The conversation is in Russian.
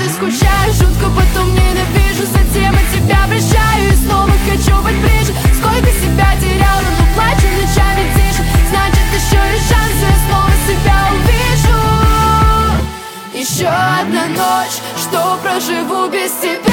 ты скучаешь жутко, потом ненавижу, затем от тебя прощаю и снова хочу быть ближе. Сколько себя теряла, но плачу ночами тише. Значит, еще есть шанс, я снова себя увижу. Еще одна ночь, что проживу без тебя.